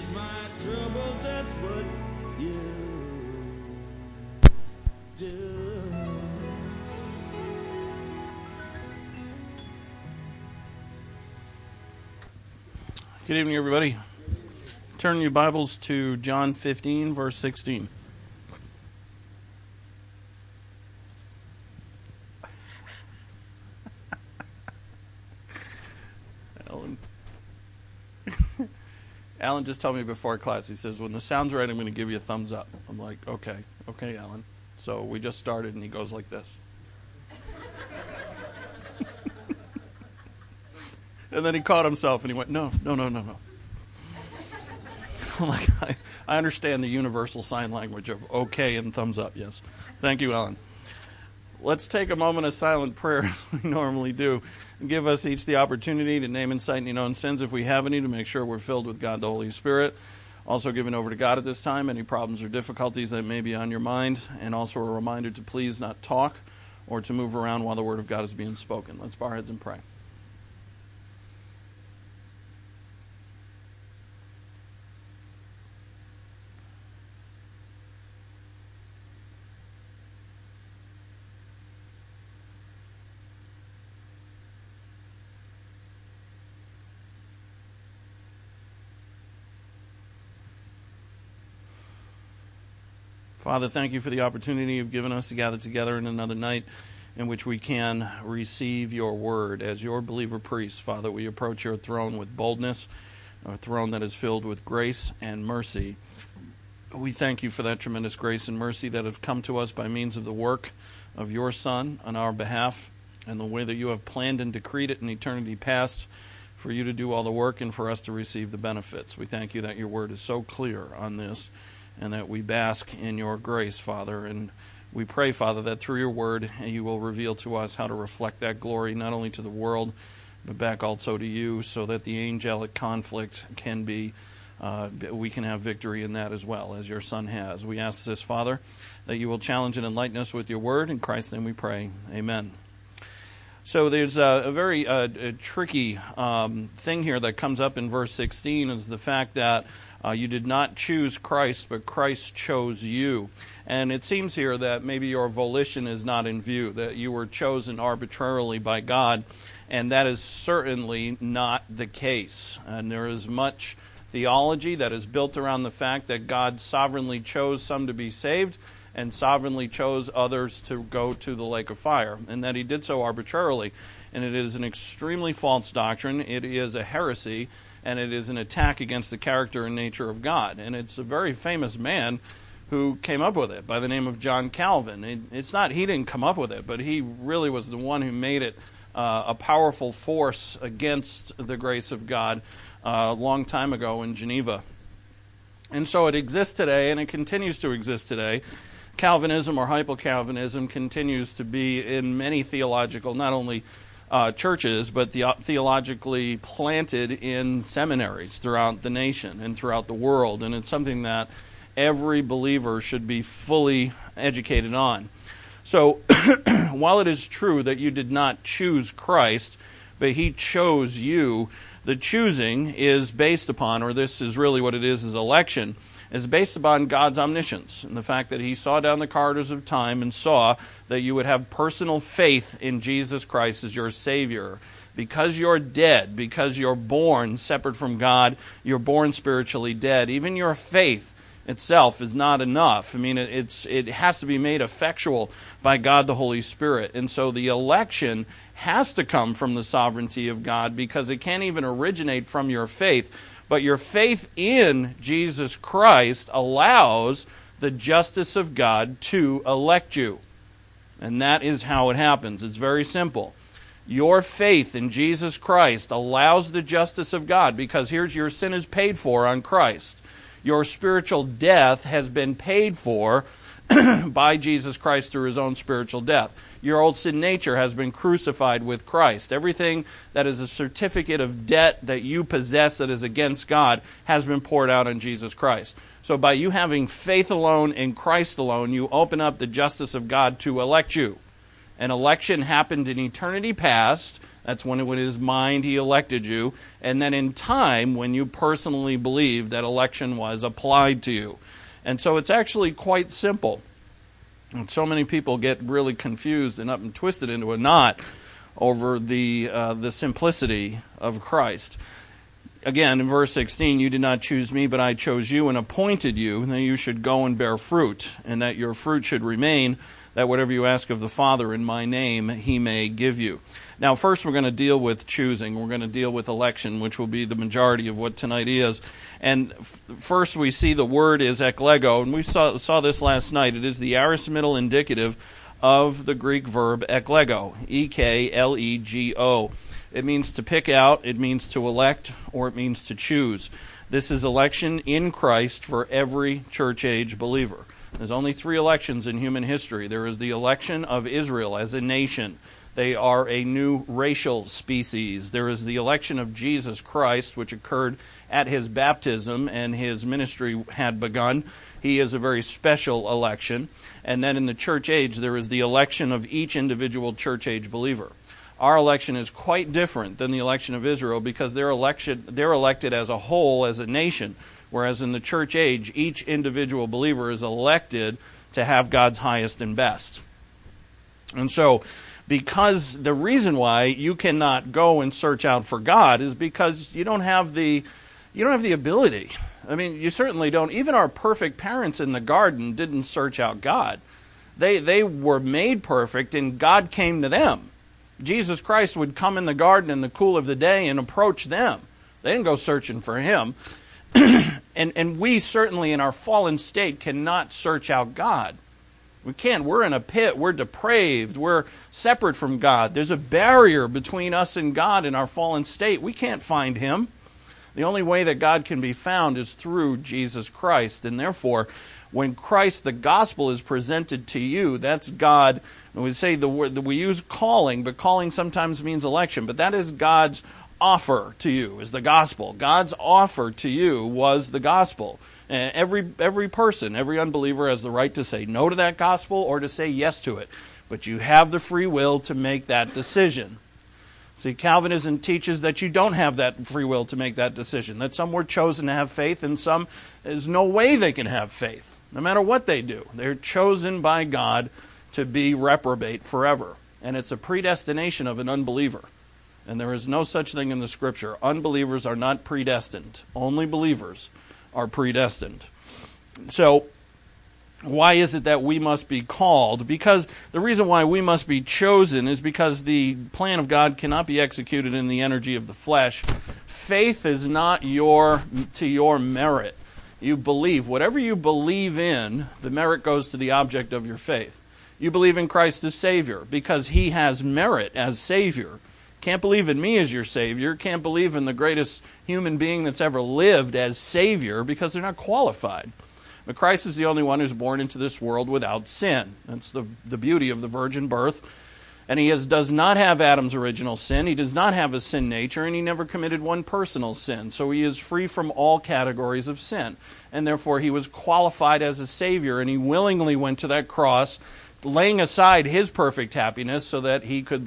my trouble, that's what you do. Good evening, everybody. Turn your Bibles to John 15, verse 16. Alan just told me before class, he says, when the sound's right, I'm going to give you a thumbs up. I'm like, okay, Alan. So we just started, and he goes like this. And then he caught himself, and he went, no. I'm like, I understand the universal sign language of okay and thumbs up, yes. Thank you, Alan. Let's take a moment of silent prayer, as we normally do, and give us each the opportunity to name and cite any known sins, if we have any, to make sure we're filled with God the Holy Spirit. Also giving over to God at this time any problems or difficulties that may be on your mind, and also a reminder to please not talk or to move around while the Word of God is being spoken. Let's bow our heads and pray. Father, thank you for the opportunity you've given us to gather together in another night in which we can receive your word. As your believer priests, Father, we approach your throne with boldness, a throne that is filled with grace and mercy. We thank you for that tremendous grace and mercy that have come to us by means of the work of your Son on our behalf, and the way that you have planned and decreed it in eternity past for you to do all the work and for us to receive the benefits. We thank you that your word is so clear on this, and that we bask in your grace, Father. And we pray, Father, that through your word you will reveal to us how to reflect that glory not only to the world, but back also to you, so that the angelic conflict can be, we can have victory in that as well, as your Son has. We ask this, Father, that you will challenge and enlighten us with your word. In Christ's name we pray. Amen. So there's a very tricky thing here that comes up in verse 16, is the fact that you did not choose Christ, but Christ chose you. And it seems here that maybe your volition is not in view, that you were chosen arbitrarily by God, and that is certainly not the case. And there is much theology that is built around the fact that God sovereignly chose some to be saved and sovereignly chose others to go to the lake of fire, and that he did so arbitrarily. And it is an extremely false doctrine. It is a heresy, and it is an attack against the character and nature of God. And it's a very famous man who came up with it by the name of John Calvin. It's not he didn't come up with it, but he really was the one who made it a powerful force against the grace of God a long time ago in Geneva. And so it exists today, and it continues to exist today. Calvinism or hypo-Calvinism continues to be in many theological, not only churches, but theologically planted in seminaries throughout the nation and throughout the world. And it's something that every believer should be fully educated on. So while it is true that you did not choose Christ, but he chose you, the choosing is based upon, or this is really what it is election, is based upon God's omniscience and the fact that he saw down the corridors of time and saw that you would have personal faith in Jesus Christ as your Savior. Because you're dead, because you're born separate from God, you're born spiritually dead. Even your faith itself is not enough. I mean, it has to be made effectual by God the Holy Spirit. And so the election has to come from the sovereignty of God, because it can't even originate from your faith. But your faith in Jesus Christ allows the justice of God to elect you. And that is how it happens. It's very simple. Your faith in Jesus Christ allows the justice of God, because here's your sin is paid for on Christ. Your spiritual death has been paid for by Jesus Christ through his own spiritual death. Your old sin nature has been crucified with Christ. Everything that is a certificate of debt that you possess that is against God has been poured out on Jesus Christ. So by you having faith alone in Christ alone, you open up the justice of God to elect you. And election happened in eternity past. That's when in his mind he elected you. And then in time, when you personally believe that election was applied to you. And so it's actually quite simple. And so many people get really confused and up and twisted into a knot over the simplicity of Christ. Again, in verse 16, you did not choose me, but I chose you and appointed you, that you should go and bear fruit, and that your fruit should remain, that whatever you ask of the Father in my name, he may give you. Now, first we're going to deal with choosing. We're going to deal with election, which will be the majority of what tonight is. And first we see the word is eklego, and we saw this last night. It is the aorist middle indicative of the Greek verb eklego, E-K-L-E-G-O. It means to pick out, it means to elect, or it means to choose. This is election in Christ for every church-age believer. There's only 3 elections in human history. There is the election of Israel as a nation. They are a new racial species. There is the election of Jesus Christ, which occurred at his baptism, and his ministry had begun. He is a very special election. And then in the church age, there is the election of each individual church age believer. Our election is quite different than the election of Israel because they're elected as a whole, as a nation, whereas in the church age, each individual believer is elected to have God's highest and best. And so, because the reason why you cannot go and search out for God is because you don't have the ability. I mean, you certainly don't. Even our perfect parents in the garden didn't search out God. They were made perfect, and God came to them. Jesus Christ would come in the garden in the cool of the day and approach them. They didn't go searching for him. And we certainly in our fallen state cannot search out God. We can't. We're in a pit. We're depraved. We're separate from God. There's a barrier between us and God in our fallen state. We can't find him. The only way that God can be found is through Jesus Christ. And therefore, when Christ, the gospel, is presented to you, that's God. We say the word, we use calling, but calling sometimes means election. But that is God's offer to you, is the gospel. God's offer to you was the gospel. And every person, every unbeliever has the right to say no to that gospel or to say yes to it. But you have the free will to make that decision. See, Calvinism teaches that you don't have that free will to make that decision, that some were chosen to have faith and some, there's no way they can have faith, no matter what they do. They're chosen by God to be reprobate forever. And it's a predestination of an unbeliever. And there is no such thing in the Scripture. Unbelievers are not predestined. Only believers are predestined. So, why is it that we must be called? Because the reason why we must be chosen is because the plan of God cannot be executed in the energy of the flesh. Faith is not to your merit. You believe. Whatever you believe in, the merit goes to the object of your faith. You believe in Christ as Savior because he has merit as Savior. Can't believe in me as your Savior. Can't believe in the greatest human being that's ever lived as Savior because they're not qualified. But Christ is the only one who's born into this world without sin. That's the beauty of the virgin birth. And he does not have Adam's original sin. He does not have a sin nature, and he never committed one personal sin. So he is free from all categories of sin. And therefore he was qualified as a Savior, and he willingly went to that cross, laying aside his perfect happiness so that he could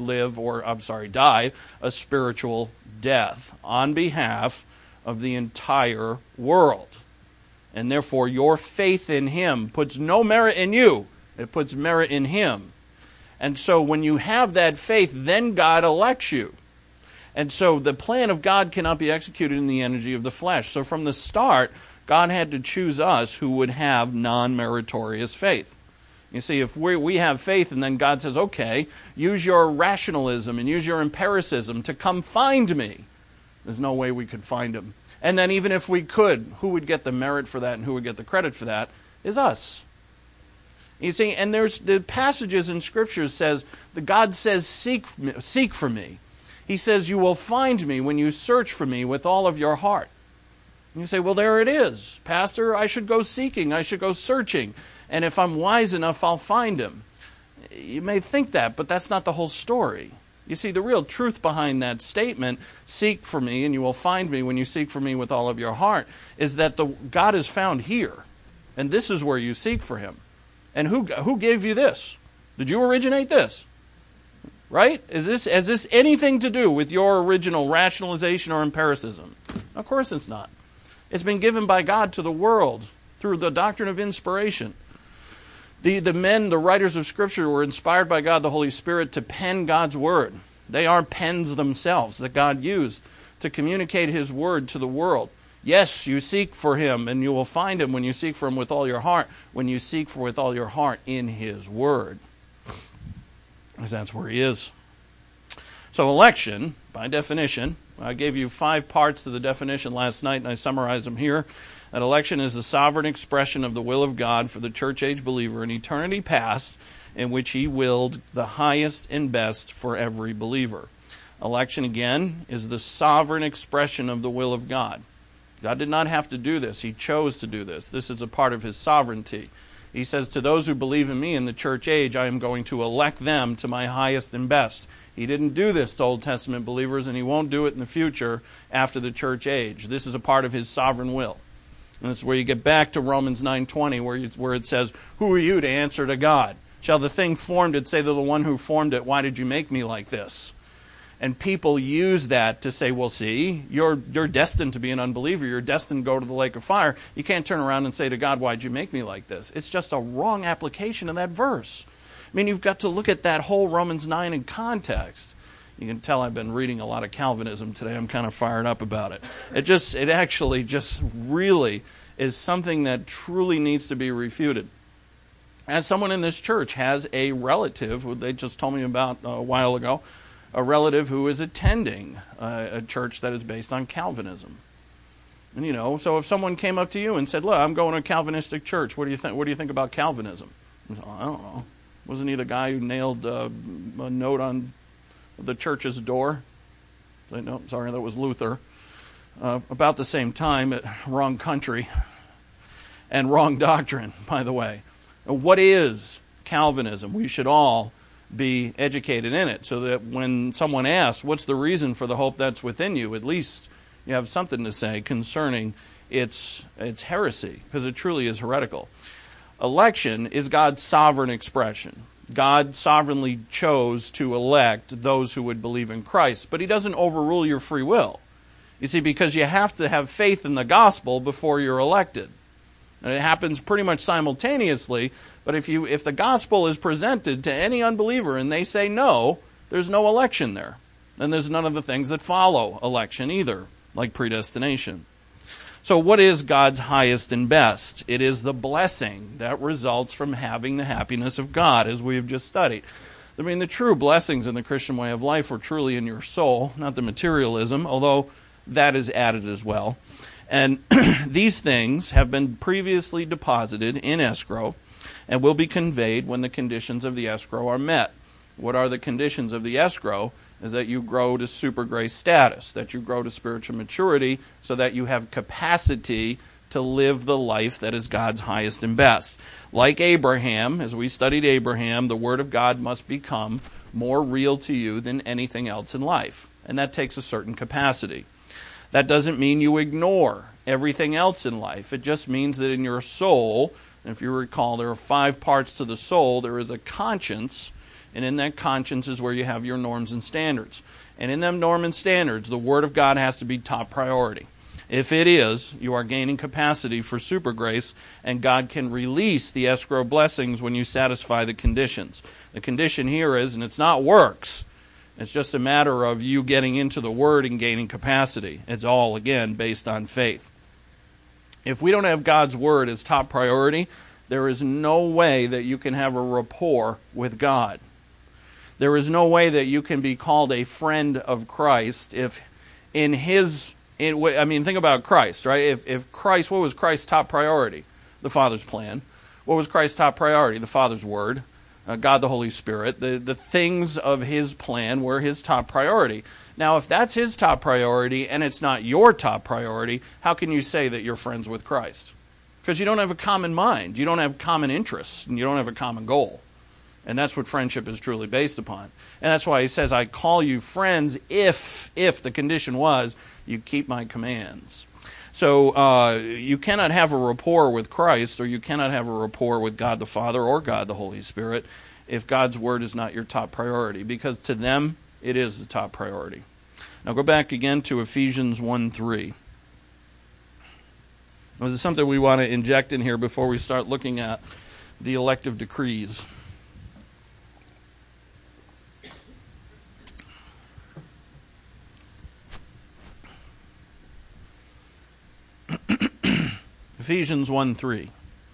die a spiritual death on behalf of the entire world. And therefore your faith in him puts no merit in you. It puts merit in him. And so when you have that faith, then God elects you. And so the plan of God cannot be executed in the energy of the flesh. So from the start, God had to choose us who would have non-meritorious faith. You see, if we have faith and then God says, okay, use your rationalism and use your empiricism to come find me, there's no way we could find him. And then even if we could, who would get the merit for that and who would get the credit for that is us. You see, and there's the passages in Scripture says, that God says, seek for me. He says, you will find me when you search for me with all of your heart. And you say, well, there it is. Pastor, I should go seeking. I should go searching. And if I'm wise enough, I'll find him. You may think that, but that's not the whole story. You see, the real truth behind that statement, seek for me and you will find me when you seek for me with all of your heart, is that God is found here. And this is where you seek for him. And who gave you this? Did you originate this? Right? Has this anything to do with your original rationalization or empiricism? Of course it's not. It's been given by God to the world through the doctrine of inspiration. The writers of Scripture, were inspired by God, the Holy Spirit, to pen God's Word. They are pens themselves that God used to communicate His Word to the world. Yes, you seek for Him, and you will find Him when you seek for Him with all your heart, when you seek for with all your heart in His Word. Because that's where He is. So election, by definition, I gave you 5 parts to the definition last night, and I summarized them here. That election is the sovereign expression of the will of God for the church age believer in eternity past, in which He willed the highest and best for every believer. Election, again, is the sovereign expression of the will of God. God did not have to do this. He chose to do this. This is a part of His sovereignty. He says, to those who believe in me in the church age, I am going to elect them to my highest and best. He didn't do this to Old Testament believers, and He won't do it in the future after the church age. This is a part of His sovereign will. And that's where you get back to Romans 9:20, where it says, who are you to answer to God? Shall the thing formed it say to the one who formed it, why did you make me like this? And people use that to say, well, see, you're destined to be an unbeliever. You're destined to go to the lake of fire. You can't turn around and say to God, why'd you make me like this? It's just a wrong application of that verse. I mean, you've got to look at that whole Romans 9 in context. You can tell I've been reading a lot of Calvinism today. I'm kind of fired up about it. It actually just really is something that truly needs to be refuted. As someone in this church has a relative, who they just told me about a while ago, a relative who is attending a church that is based on Calvinism. And so if someone came up to you and said, look, I'm going to a Calvinistic church, what do you think? What do you think about Calvinism? I don't know. Wasn't he the guy who nailed a note on the church's door? No, sorry, that was Luther. About the same time, wrong country and wrong doctrine, by the way. What is Calvinism? We should all be educated in it, so that when someone asks, what's the reason for the hope that's within you, at least you have something to say concerning its heresy, because it truly is heretical. Election is God's sovereign expression. God sovereignly chose to elect those who would believe in Christ, but He doesn't overrule your free will. You see, because you have to have faith in the gospel before you're elected. And it happens pretty much simultaneously, but if the gospel is presented to any unbeliever and they say no, there's no election there. And there's none of the things that follow election either, like predestination. So what is God's highest and best? It is the blessing that results from having the happiness of God, as we have just studied. I mean, the true blessings in the Christian way of life are truly in your soul, not the materialism, although that is added as well. And these things have been previously deposited in escrow and will be conveyed when the conditions of the escrow are met. What are the conditions of the escrow? Is that you grow to super grace status, that you grow to spiritual maturity, so that you have capacity to live the life that is God's highest and best. Like Abraham, as we studied Abraham, the Word of God must become more real to you than anything else in life. And that takes a certain capacity. That doesn't mean you ignore everything else in life. It just means that in your soul, and if you recall, there are 5 parts to the soul. There is a conscience, and in that conscience is where you have your norms and standards. And in them norms and standards, the Word of God has to be top priority. If it is, you are gaining capacity for super grace, and God can release the escrow blessings when you satisfy the conditions. The condition here is, and it's not works, it's just a matter of you getting into the Word and gaining capacity. It's all, again, based on faith. If we don't have God's Word as top priority, there is no way that you can have a rapport with God. There is no way that you can be called a friend of Christ if think about Christ, right? If Christ, what was Christ's top priority? The Father's plan. What was Christ's top priority? The Father's Word. God the Holy Spirit. The things of His plan were His top priority. Now, if that's His top priority and it's not your top priority, how can you say that you're friends with Christ? Because you don't have a common mind. You don't have common interests. And you don't have a common goal. And that's what friendship is truly based upon. And that's why He says, I call you friends if the condition was, you keep my commands. So you cannot have a rapport with Christ, or you cannot have a rapport with God the Father or God the Holy Spirit if God's word is not your top priority, because to them it is the top priority. Now go back again to Ephesians 1:3. This is something we want to inject in here before we start looking at the elective decrees. Ephesians 1:3.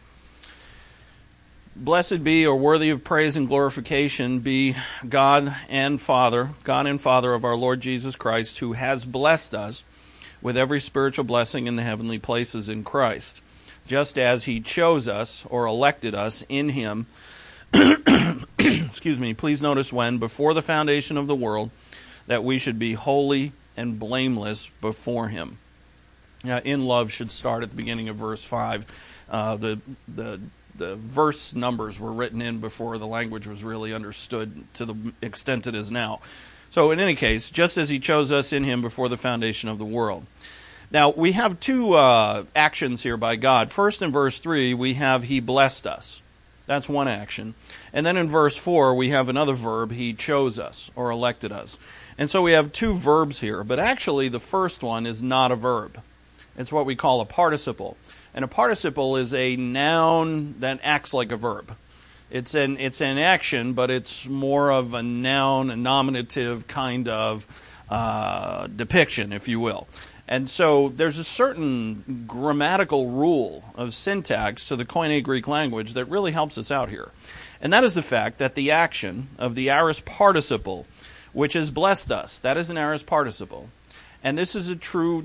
Blessed be, or worthy of praise and glorification, be God and Father of our Lord Jesus Christ, who has blessed us with every spiritual blessing in the heavenly places in Christ, just as he chose us, or elected us in him. Excuse me. Please notice when, before the foundation of the world, that we should be holy and blameless before him. In love should start at the beginning of verse 5. The verse numbers were written in before the language was really understood to the extent it is now. So in any case, just as he chose us in him before the foundation of the world. Now, we have two actions here by God. First, in verse 3, we have he blessed us. That's one action. And then in verse 4, we have another verb, he chose us, or elected us. And so we have two verbs here. But actually, the first one is not a verb. It's what we call a participle. And a participle is a noun that acts like a verb. It's an action, but it's more of a noun, a nominative kind of depiction, if you will. And so there's a certain grammatical rule of syntax to the Koine Greek language that really helps us out here. And that is the fact that the action of the aorist participle, which has blessed us, that is an aorist participle. And this is a true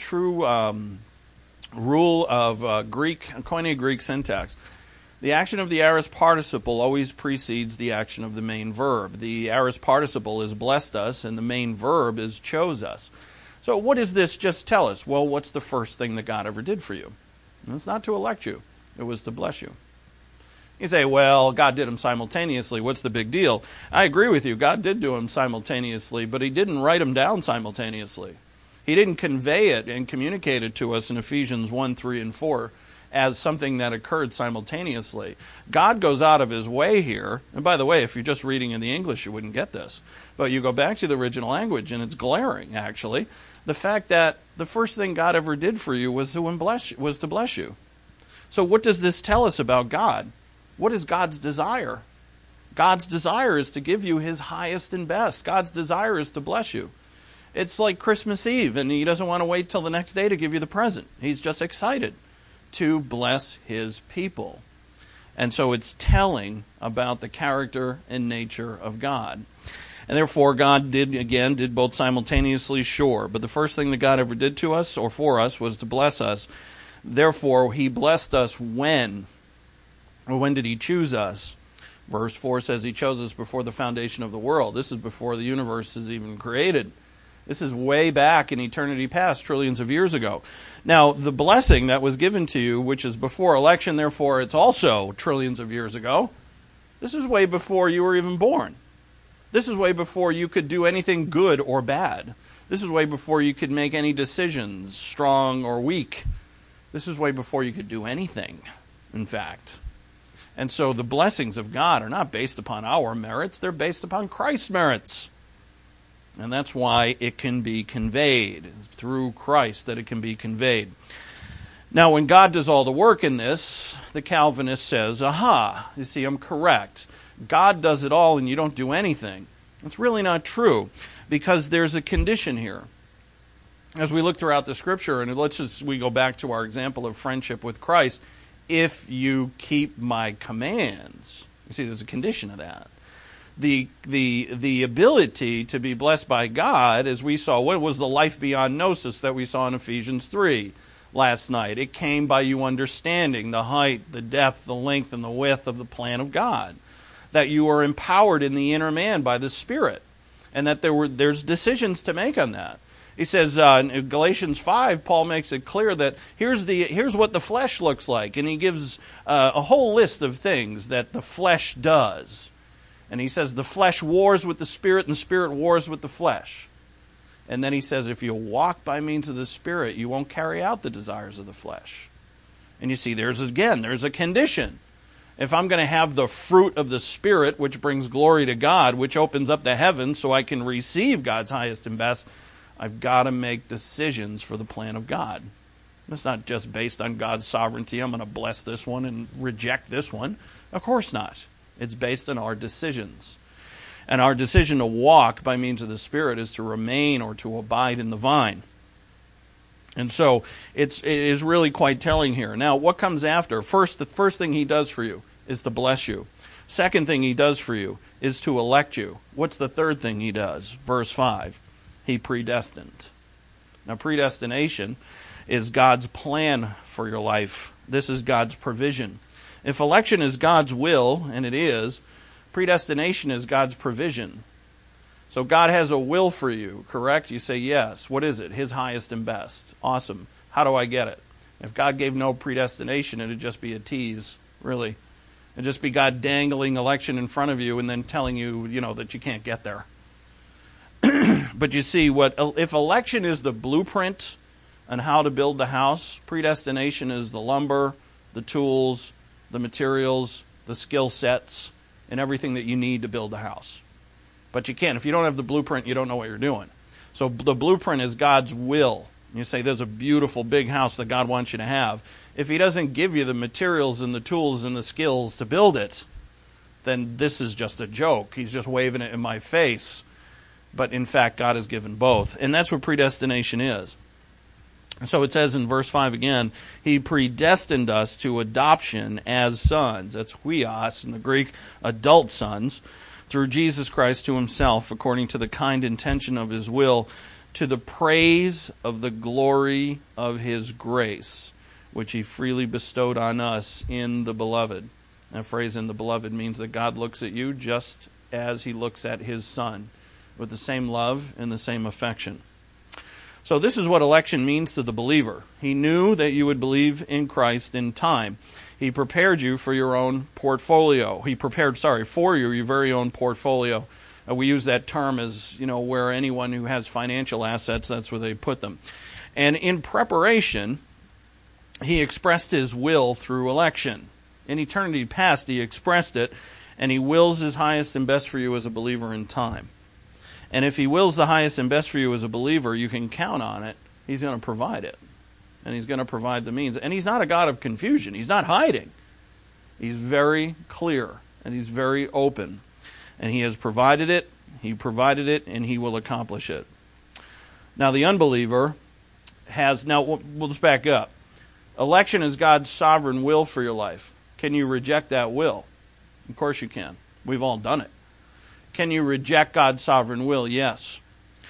rule of Koine Greek syntax. The action of the aorist participle always precedes the action of the main verb. The aorist participle is blessed us, and the main verb is chose us. So what does this just tell us? Well, what's the first thing that God ever did for you? And it's not to elect you. It was to bless you. You say, well, God did them simultaneously. What's the big deal? I agree with you. God did do them simultaneously, but he didn't write them down simultaneously. He didn't convey it and communicate it to us in Ephesians 1, 3, and 4 as something that occurred simultaneously. God goes out of his way here. And by the way, if you're just reading in the English, you wouldn't get this. But you go back to the original language, and it's glaring, actually. The fact that the first thing God ever did for you was to bless you. So what does this tell us about God? What is God's desire? God's desire is to give you his highest and best. God's desire is to bless you. It's like Christmas Eve, and he doesn't want to wait till the next day to give you the present. He's just excited to bless his people. And so it's telling about the character and nature of God. And therefore, God did both simultaneously, sure. But the first thing that God ever did to us, or for us, was to bless us. Therefore, he blessed us when? Or when did he choose us? Verse 4 says he chose us before the foundation of the world. This is before the universe is even created. This is way back in eternity past, trillions of years ago. Now, the blessing that was given to you, which is before election, therefore it's also trillions of years ago, this is way before you were even born. This is way before you could do anything good or bad. This is way before you could make any decisions, strong or weak. This is way before you could do anything, in fact. And so the blessings of God are not based upon our merits, they're based upon Christ's merits. And that's why it can be conveyed. It's through Christ that it can be conveyed. Now, when God does all the work in this, the Calvinist says, aha, you see, I'm correct. God does it all and you don't do anything. It's really not true, because there's a condition here. As we look throughout the Scripture, and we go back to our example of friendship with Christ, if you keep my commands. You see, there's a condition of that. The ability to be blessed by God, as we saw, what was the life beyond gnosis that we saw in Ephesians 3 last night? It came by you understanding the height, the depth, the length, and the width of the plan of God. That you are empowered in the inner man by the Spirit, and that there's decisions to make on that. He says in Galatians 5, Paul makes it clear that here's what the flesh looks like, and he gives a whole list of things that the flesh does. And he says the flesh wars with the Spirit, and the Spirit wars with the flesh. And then he says if you walk by means of the Spirit, you won't carry out the desires of the flesh. And you see, there's a condition. If I'm going to have the fruit of the Spirit, which brings glory to God, which opens up the heavens so I can receive God's highest and best, I've got to make decisions for the plan of God. It's not just based on God's sovereignty. I'm going to bless this one and reject this one. Of course not. It's based on our decisions. And our decision to walk by means of the Spirit is to remain or to abide in the vine. And so it is really quite telling here. Now, what comes after? The first thing he does for you is to bless you. Second thing he does for you is to elect you. What's the third thing he does? Verse 5. He predestined. Now, predestination is God's plan for your life. This is God's provision. If election is God's will, and it is, predestination is God's provision. So God has a will for you, correct? You say yes. What is it? His highest and best. Awesome. How do I get it? If God gave no predestination, it would just be a tease, really. It'd just be God dangling election in front of you and then telling you, that you can't get there. But you see, if election is the blueprint on how to build the house, predestination is the lumber, the tools, the materials, the skill sets, and everything that you need to build the house. But you can't. If you don't have the blueprint, you don't know what you're doing. So the blueprint is God's will. You say there's a beautiful big house that God wants you to have. If He doesn't give you the materials and the tools and the skills to build it, then this is just a joke. He's just waving it in my face. But in fact, God has given both. And that's what predestination is. And so it says in verse 5 again, He predestined us to adoption as sons. That's huios in the Greek, adult sons, through Jesus Christ to Himself, according to the kind intention of His will, to the praise of the glory of His grace, which He freely bestowed on us in the Beloved. That phrase, in the Beloved, means that God looks at you just as He looks at His Son, with the same love and the same affection. So this is what election means to the believer. He knew that you would believe in Christ in time. He prepared you for your own portfolio. He prepared, for you, your very own portfolio. We use that term as, where anyone who has financial assets, that's where they put them. And in preparation, He expressed His will through election. In eternity past, He expressed it, and He wills His highest and best for you as a believer in time. And if He wills the highest and best for you as a believer, you can count on it. He's going to provide it. And He's going to provide the means. And He's not a God of confusion. He's not hiding. He's very clear. And He's very open. And He has provided it. He provided it. And He will accomplish it. Now the unbeliever has... Now, let's back up. Election is God's sovereign will for your life. Can you reject that will? Of course you can. We've all done it. Can you reject God's sovereign will? Yes.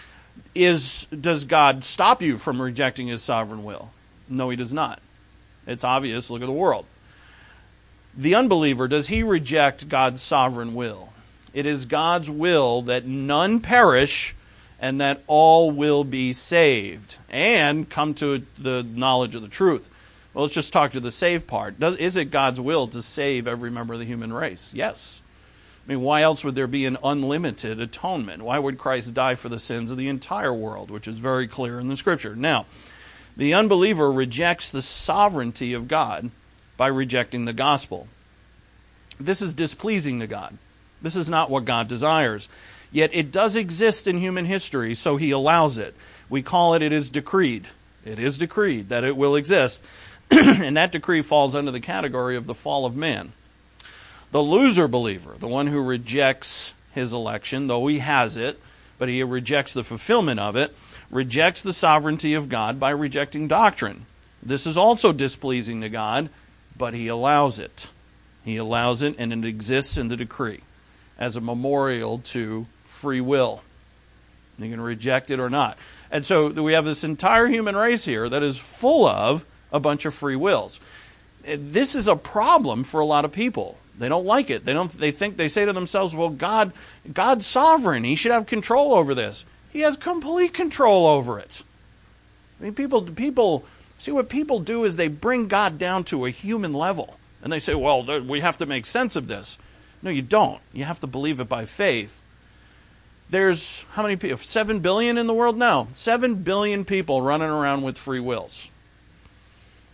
Does God stop you from rejecting His sovereign will? No, He does not. It's obvious. Look at the world. The unbeliever, does he reject God's sovereign will? It is God's will that none perish and that all will be saved and come to the knowledge of the truth. Well, let's just talk to the saved part. Is it God's will to save every member of the human race? Yes. I mean, why else would there be an unlimited atonement? Why would Christ die for the sins of the entire world, which is very clear in the Scripture? Now, the unbeliever rejects the sovereignty of God by rejecting the gospel. This is displeasing to God. This is not what God desires. Yet it does exist in human history, so He allows it. We call it is decreed. It is decreed that it will exist. And that decree falls under the category of the fall of man. The loser believer, the one who rejects his election, though he has it, but he rejects the fulfillment of it, rejects the sovereignty of God by rejecting doctrine. This is also displeasing to God, but He allows it. He allows it, and it exists in the decree as a memorial to free will. You can reject it or not. And so we have this entire human race here that is full of a bunch of free wills. This is a problem for a lot of people. They don't like it. They say to themselves, well, God's sovereign. He should have control over this. He has complete control over it. I mean, people see what people do is they bring God down to a human level. And they say, well, we have to make sense of this. No, you don't. You have to believe it by faith. There's how many people? 7 billion in the world now. 7 billion people running around with free wills.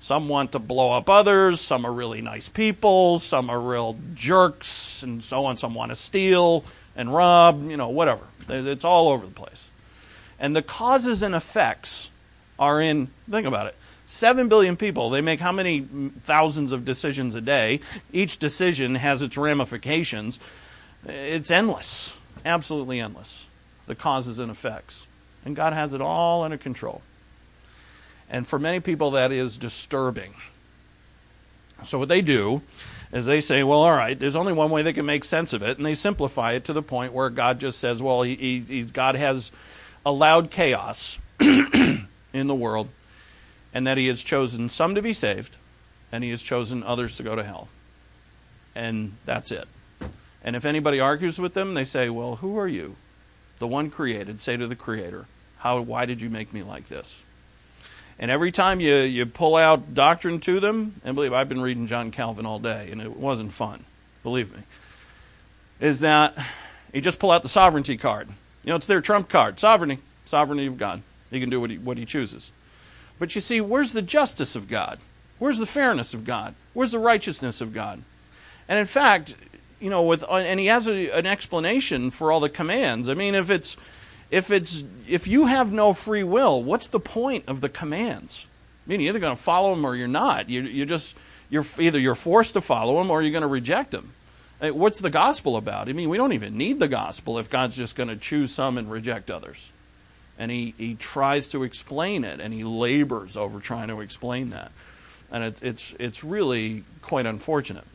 Some want to blow up others. Some are really nice people. Some are real jerks and so on. Some want to steal and rob, whatever. It's all over the place. And the causes and effects are in, think about it, 7 billion people. They make how many thousands of decisions a day? Each decision has its ramifications. It's endless, absolutely endless, the causes and effects. And God has it all under control. And for many people, that is disturbing. So what they do is they say, well, all right, there's only one way they can make sense of it, and they simplify it to the point where God just says, well, God has allowed chaos in the world, and that he has chosen some to be saved, and he has chosen others to go to hell. And that's it. And if anybody argues with them, they say, well, who are you? The one created, say to the Creator, why did you make me like this? And every time you pull out doctrine to them, and believe I've been reading John Calvin all day, and it wasn't fun, believe me, is that you just pull out the sovereignty card. It's their trump card, sovereignty of God. He can do what he chooses. But you see, where's the justice of God? Where's the fairness of God? Where's the righteousness of God? And in fact, and he has an explanation for all the commands. I mean, if you have no free will, what's the point of the commands? I mean, you're either going to follow them or you're not. You're either forced to follow them or you're going to reject them. What's the gospel about? I mean, we don't even need the gospel if God's just going to choose some and reject others. And he tries to explain it, and he labors over trying to explain that. And it's really quite unfortunate.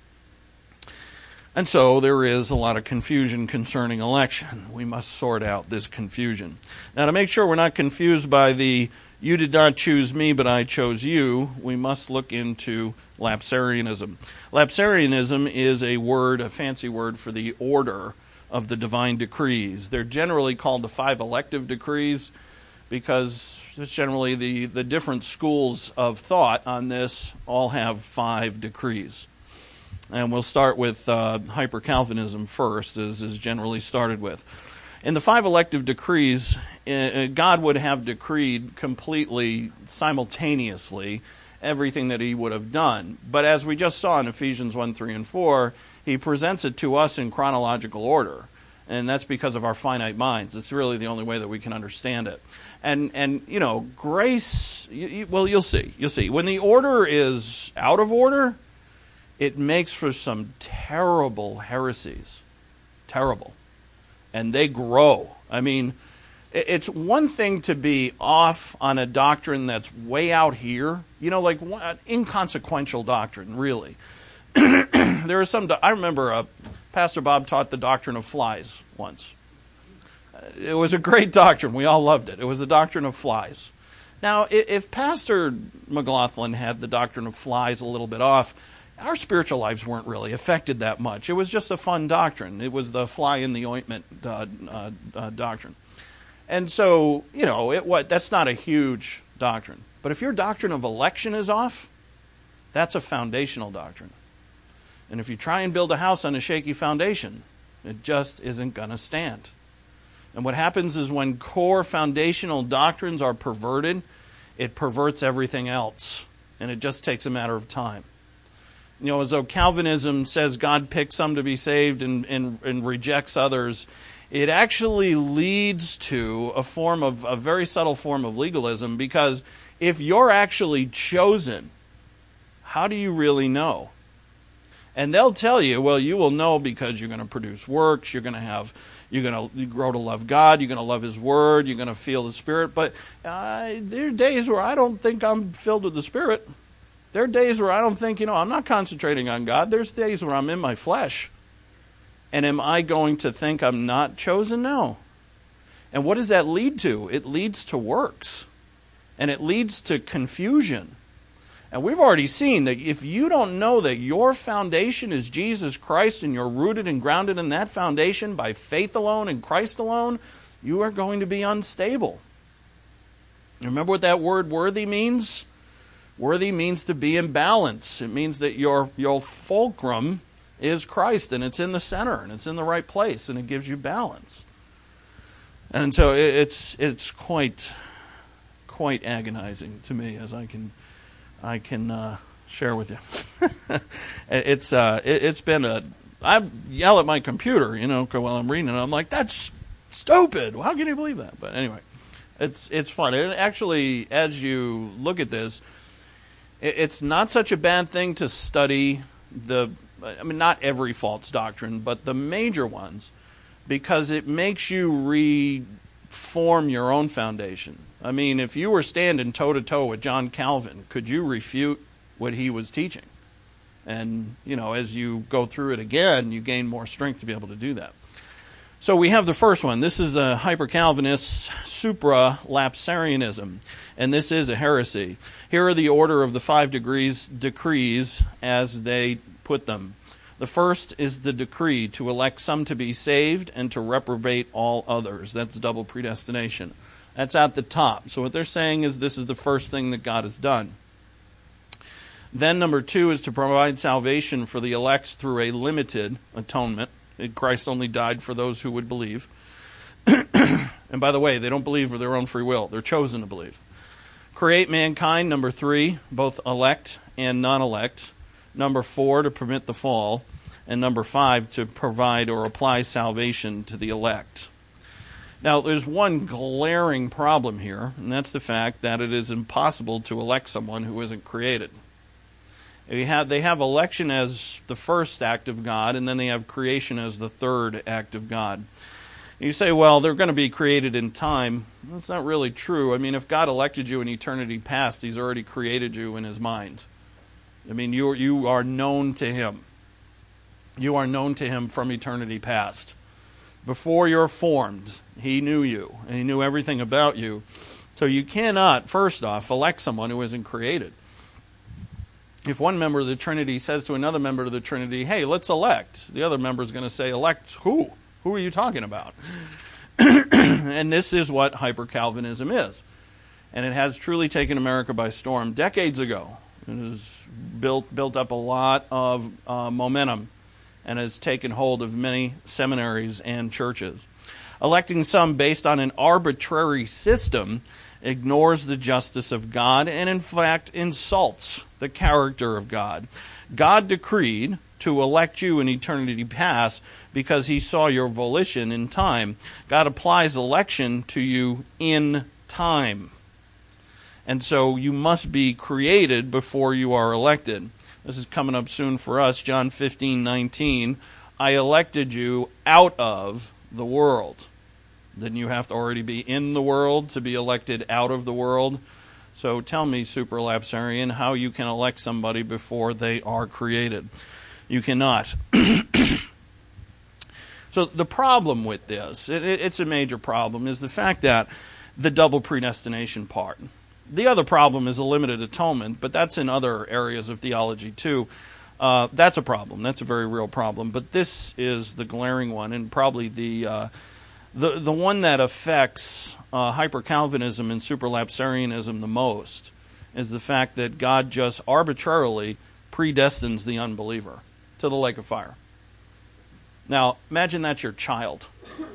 And so there is a lot of confusion concerning election. We must sort out this confusion. Now, to make sure we're not confused by the "you did not choose me, but I chose you," we must look into Lapsarianism. Lapsarianism is a fancy word for the order of the divine decrees. They're generally called the 5 elective decrees because it's generally the different schools of thought on this all have 5 decrees. And we'll start with hyper-Calvinism first, as is generally started with. In the 5 elective decrees, God would have decreed completely, simultaneously, everything that he would have done. But as we just saw in Ephesians 1, 3, and 4, he presents it to us in chronological order. And that's because of our finite minds. It's really the only way that we can understand it. And grace, you'll see. You'll see. When the order is out of order, it makes for some terrible heresies. Terrible. And they grow. I mean, it's one thing to be off on a doctrine that's way out here, like inconsequential doctrine, really. There are some, I remember Pastor Bob taught the doctrine of flies once. It was a great doctrine. We all loved it. It was the doctrine of flies. Now, if Pastor McLaughlin had the doctrine of flies a little bit off, our spiritual lives weren't really affected that much. It was just a fun doctrine. It was the fly in the ointment doctrine. And so, that's not a huge doctrine. But if your doctrine of election is off, that's a foundational doctrine. And if you try and build a house on a shaky foundation, it just isn't going to stand. And what happens is when core foundational doctrines are perverted, it perverts everything else. And it just takes a matter of time. As though Calvinism says God picks some to be saved and rejects others, it actually leads to a very subtle form of legalism, because if you're actually chosen, how do you really know? And they'll tell you, well, you will know because you're going to produce works, you're going to grow to love God, you're going to love His Word, you're going to feel the Spirit. But there are days where I don't think I'm filled with the Spirit. There are days where I don't think, I'm not concentrating on God. There's days where I'm in my flesh. And am I going to think I'm not chosen? No. And what does that lead to? It leads to works. And it leads to confusion. And we've already seen that if you don't know that your foundation is Jesus Christ and you're rooted and grounded in that foundation by faith alone and Christ alone, you are going to be unstable. You remember what that word worthy means? Worthy means to be in balance. It means that your fulcrum is Christ, and it's in the center, and it's in the right place, and it gives you balance. And so it's quite agonizing to me as I can I can share with you. It's been I yell at my computer, while I'm reading it. I'm like, that's stupid. How can you believe that? But anyway, it's fun. And actually, as you look at this, it's not such a bad thing to study not every false doctrine, but the major ones, because it makes you reform your own foundation. I mean, if you were standing toe-to-toe with John Calvin, could you refute what he was teaching? And, as you go through it again, you gain more strength to be able to do that. So we have the first one. This is a hyper-Calvinist supralapsarianism, and this is a heresy. Here are the order of the 5 decrees as they put them. The first is the decree to elect some to be saved and to reprobate all others. That's double predestination. That's at the top. So what they're saying is this is the first thing that God has done. Then number 2 is to provide salvation for the elect through a limited atonement. Christ only died for those who would believe. And by the way, they don't believe for their own free will. They're chosen to believe. Create mankind, number 3, both elect and non-elect. Number 4, to permit the fall. And number 5, to provide or apply salvation to the elect. Now, there's one glaring problem here, and that's the fact that it is impossible to elect someone who isn't created. They have election as the first act of God, and then they have creation as the third act of God. You say, well, they're going to be created in time. That's not really true. I mean, if God elected you in eternity past, He's already created you in His mind. I mean, you are known to Him. You are known to Him from eternity past. Before you're formed, He knew you, and He knew everything about you. So you cannot, first off, elect someone who isn't created. If one member of the Trinity says to another member of the Trinity, hey, let's elect, the other member is going to say, elect who? Who are you talking about? And this is what hyper-Calvinism is. And it has truly taken America by storm. Decades ago, it has built up a lot of momentum and has taken hold of many seminaries and churches. Electing some based on an arbitrary system ignores the justice of God and, in fact, insults the character of God. God decreed to elect you in eternity past because He saw your volition in time. God applies election to you in time. And so you must be created before you are elected. This is coming up soon for us, John 15:19. I elected you out of the world. Then you have to already be in the world to be elected out of the world. So tell me, supralapsarian, how you can elect somebody before they are created. You cannot. So the problem with this, it's a major problem, is the fact that the double predestination part. The other problem is a limited atonement, but that's in other areas of theology too. That's a problem. That's a very real problem. But this is the glaring one, and probably the one that affects hyper-Calvinism and supralapsarianism the most is the fact that God just arbitrarily predestines the unbeliever to the lake of fire. Now, imagine that's your child.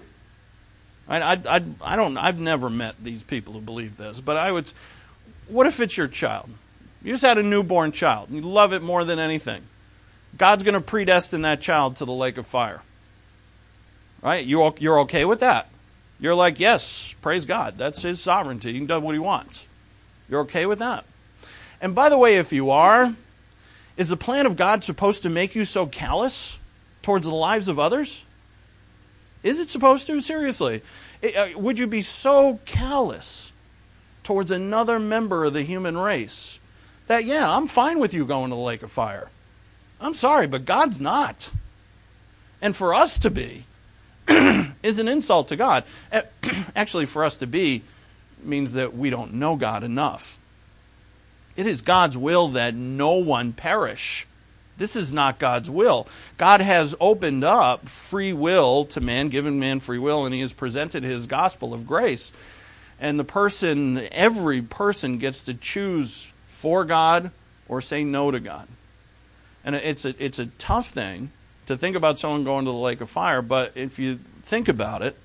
I've never met these people who believe this, but what if it's your child? You just had a newborn child, and you love it more than anything. God's going to predestine that child to the lake of fire. Right? You're okay with that? You're like, yes, praise God. That's His sovereignty. He can do what He wants. You're okay with that? And by the way, if you are, is the plan of God supposed to make you so callous towards the lives of others? Is it supposed to? Seriously. Would you be so callous towards another member of the human race that, yeah, I'm fine with you going to the lake of fire. I'm sorry, but God's not. And for us to be is an insult to God. Actually, for us to be means that we don't know God enough. It is God's will that no one perish. This is not God's will. God has opened up free will to man, given man free will, and He has presented His gospel of grace. And every person gets to choose for God or say no to God. And it's a tough thing to think about someone going to the lake of fire, but if you think about it,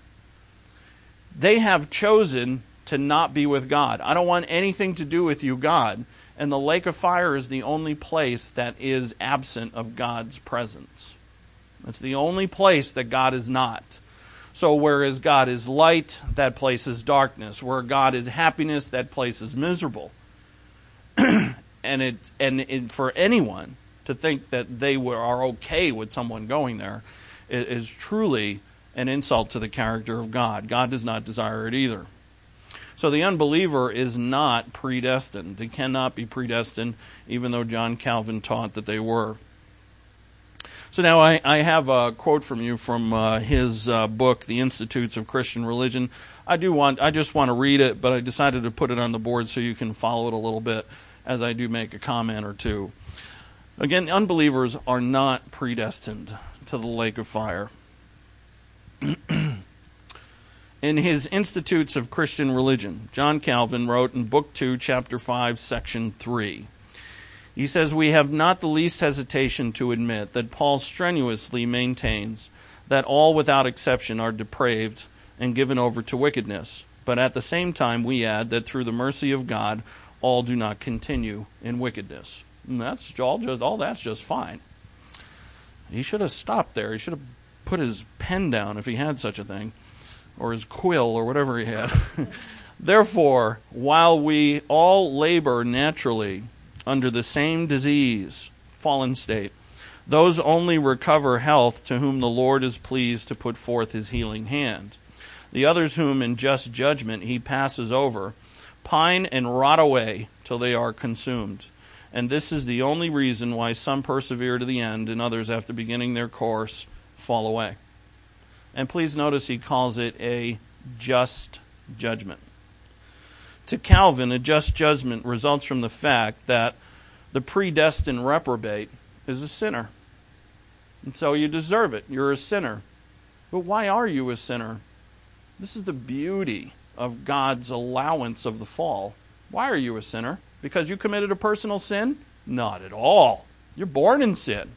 they have chosen to not be with God. I don't want anything to do with you, God. And the lake of fire is the only place that is absent of God's presence. It's the only place that God is not. So whereas God is light, that place is darkness. Where God is happiness, that place is miserable. And for anyone to think that they are okay with someone going there is truly an insult to the character of God. God does not desire it either. So the unbeliever is not predestined. They cannot be predestined, even though John Calvin taught that they were. So now I have a quote from you from his book, The Institutes of Christian Religion. I just want to read it, but I decided to put it on the board so you can follow it a little bit as I do make a comment or two. Again, unbelievers are not predestined to the lake of fire. In his Institutes of Christian Religion, John Calvin wrote in Book 2, Chapter 5, Section 3, he says, "We have not the least hesitation to admit that Paul strenuously maintains that all without exception are depraved and given over to wickedness. But at the same time we add that through the mercy of God, all do not continue in wickedness." And that's just fine. He should have stopped there. He should have put his pen down if he had such a thing, or his quill, or whatever he had. "Therefore, while we all labor naturally under the same disease, fallen state, those only recover health to whom the Lord is pleased to put forth his healing hand. The others whom in just judgment he passes over pine and rot away till they are consumed. And this is the only reason why some persevere to the end and others, after beginning their course, fall away." And please notice he calls it a just judgment. To Calvin, a just judgment results from the fact that the predestined reprobate is a sinner. And so you deserve it. You're a sinner. But why are you a sinner? This is the beauty of God's allowance of the fall. Why are you a sinner? Because you committed a personal sin? Not at all. You're born in sin.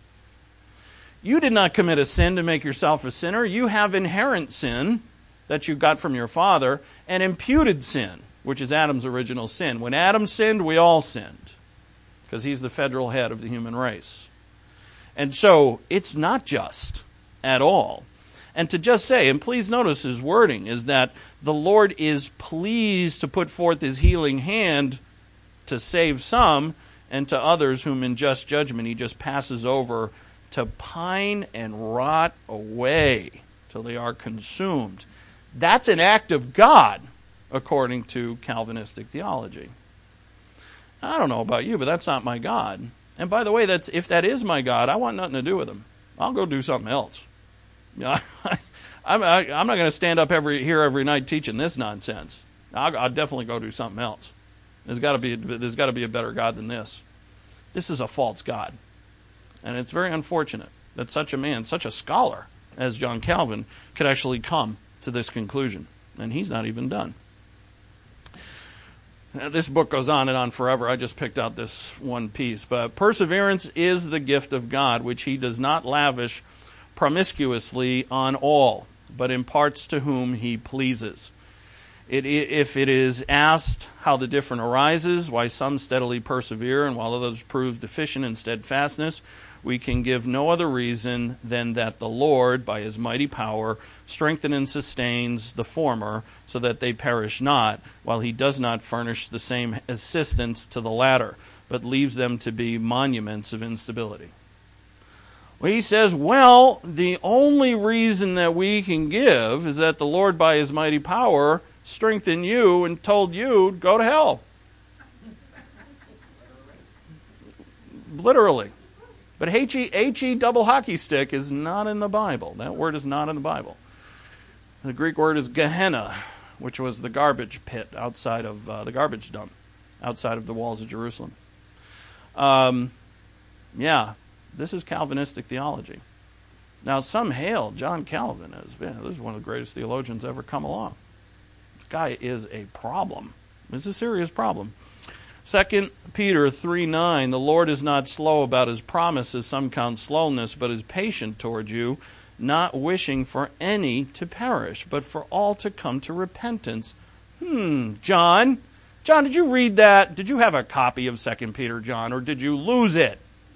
You did not commit a sin to make yourself a sinner. You have inherent sin that you got from your father, and imputed sin, which is Adam's original sin. When Adam sinned, we all sinned, because he's the federal head of the human race. And so it's not just at all. And to just say, and please notice his wording, is that the Lord is pleased to put forth his healing hand to save some, and to others whom in just judgment he just passes over to pine and rot away till they are consumed. That's an act of God, according to Calvinistic theology. I don't know about you, but that's not my God. And by the way, if that is my God, I want nothing to do with him. I'll go do something else. I'm not going to stand up here every night teaching this nonsense. I'll definitely go do something else. There's got to be a better God than this. This is a false God. And it's very unfortunate that such a man, such a scholar as John Calvin, could actually come to this conclusion. And he's not even done. This book goes on and on forever. I just picked out this one piece. But perseverance is the gift of God, which he does not lavish promiscuously on all, but imparts to whom he pleases. If it is asked how the difference arises, why some steadily persevere and while others prove deficient in steadfastness, we can give no other reason than that the Lord, by his mighty power, strengthens and sustains the former, so that they perish not, while he does not furnish the same assistance to the latter, but leaves them to be monuments of instability. Well, he says, the only reason that we can give is that the Lord, by his mighty power, strengthened you and told you, go to hell. Literally. But H-E double hockey stick is not in the Bible. That word is not in the Bible. The Greek word is Gehenna, which was the garbage pit outside of the garbage dump, outside of the walls of Jerusalem. This is Calvinistic theology. Now, some hail John Calvin as, this is one of the greatest theologians ever come along. This guy is a problem. It's a serious problem. 2 Peter 3:9, the Lord is not slow about his promise, as some count slowness, but is patient toward you, not wishing for any to perish, but for all to come to repentance. John, John, did you read that? Did you have a copy of 2 Peter, John, or did you lose it?